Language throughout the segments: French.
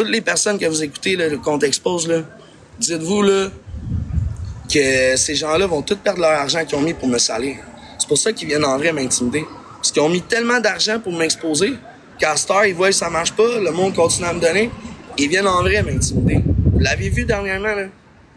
toutes les personnes que vous écoutez, là, le compte Expose, là, dites-vous là, que ces gens-là vont tous perdre leur argent qu'ils ont mis pour me salir. C'est pour ça qu'ils viennent en vrai m'intimider. Parce qu'ils ont mis tellement d'argent pour m'exposer qu'à cette heure, ils voient que ça marche pas, le monde continue à me donner, ils viennent en vrai m'intimider. Vous l'avez vu dernièrement, là?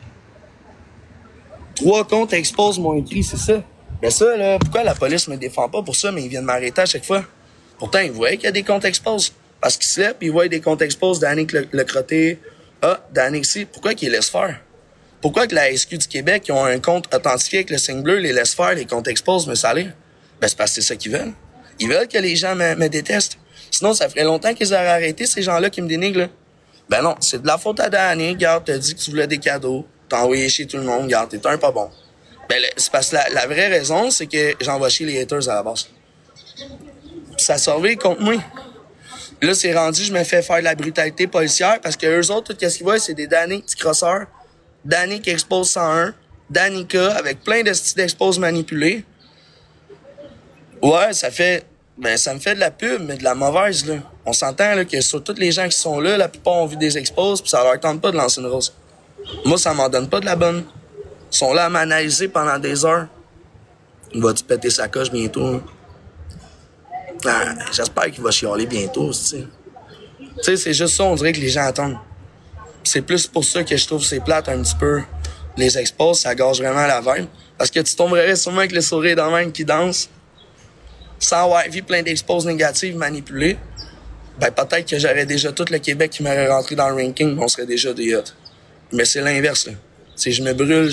3 comptes Expose m'ont écrit, c'est ça. Mais ça, là, pourquoi la police me défend pas pour ça, mais ils viennent m'arrêter à chaque fois? Pourtant, ils voient qu'il y a des comptes Expose. Parce qu'ils se lèvent, ils voient des comptes Expose d'Annick le crotté. Ah, d'Annick ici. Pourquoi qu'ils les laissent faire? Pourquoi que la SQ du Québec, qui ont un compte authentifié avec le signe bleu, les laisse faire les comptes Expose me salir? Ben, c'est parce que c'est ça qu'ils veulent. Ils veulent que les gens me détestent. Sinon, ça ferait longtemps qu'ils auraient arrêté ces gens-là qui me dénigrent, là. Ben non, c'est de la faute à Danny. Regarde, t'as dit que tu voulais des cadeaux. T'as envoyé chez tout le monde. Regarde, t'es un pas bon. Ben, c'est parce que la vraie raison, c'est que j'envoie chier les haters à la base. Puis ça surveille contre moi. Là, c'est rendu, je me fais faire de la brutalité policière parce que eux autres, tout ce qu'ils voient, c'est des Danny petits crosseurs. Danny qui expose 101. Danny K avec plein de styles d'expose manipulés. Ouais, ça me fait de la pub, mais de la mauvaise, là. On s'entend, là, que sur tous les gens qui sont là, la plupart ont vu des exposes pis ça leur tente pas de lancer une rose. Moi, ça m'en donne pas de la bonne. Ils sont là à m'analyser pendant des heures. Va-tu péter sa coche bientôt? Hein? Ah, j'espère qu'il va chialer bientôt, tu sais. Tu sais, c'est juste ça, on dirait que les gens attendent. C'est plus pour ça que je trouve c'est plate un petit peu. Les exposes, ça gâche vraiment la vibe. Parce que tu tomberais sûrement avec le sourire d'un même qui danse, sans avoir vu plein d'exposes négatives manipulées. Ben, peut-être que j'aurais déjà tout le Québec qui m'aurait rentré dans le ranking, on serait déjà des hot. Mais c'est l'inverse, là. C'est je me brûle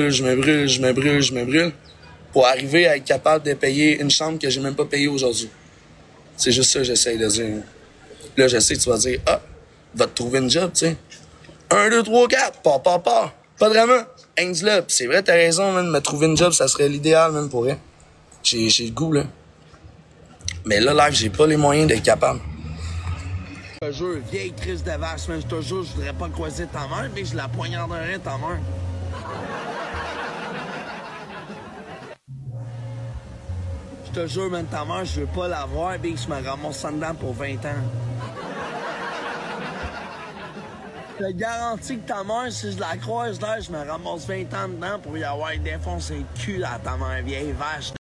pour arriver à être capable de payer une chambre que j'ai même pas payée aujourd'hui. C'est juste ça que j'essaie de dire. Là, je sais que tu vas dire, ah, va te trouver une job, tu sais. 1, 2, 3, 4, pas. Pas de drama. Ainsi là. C'est vrai, t'as raison, man, me trouver une job, ça serait l'idéal, même, pour elle. J'ai le goût, là. Mais là, live, j'ai pas les moyens d'être capable. Je te jure, vieille crise de vache, man, je te jure, je voudrais pas croiser ta mère, mais je la poignarderais, ta mère. Je te jure, man, ta mère, je veux pas la voir, big, je me ramasse en dedans pour 20 ans. Je te garantis que ta mère, si je la croise là, je me ramasse 20 ans dedans pour y avoir défoncé le cul à ta mère, vieille vache.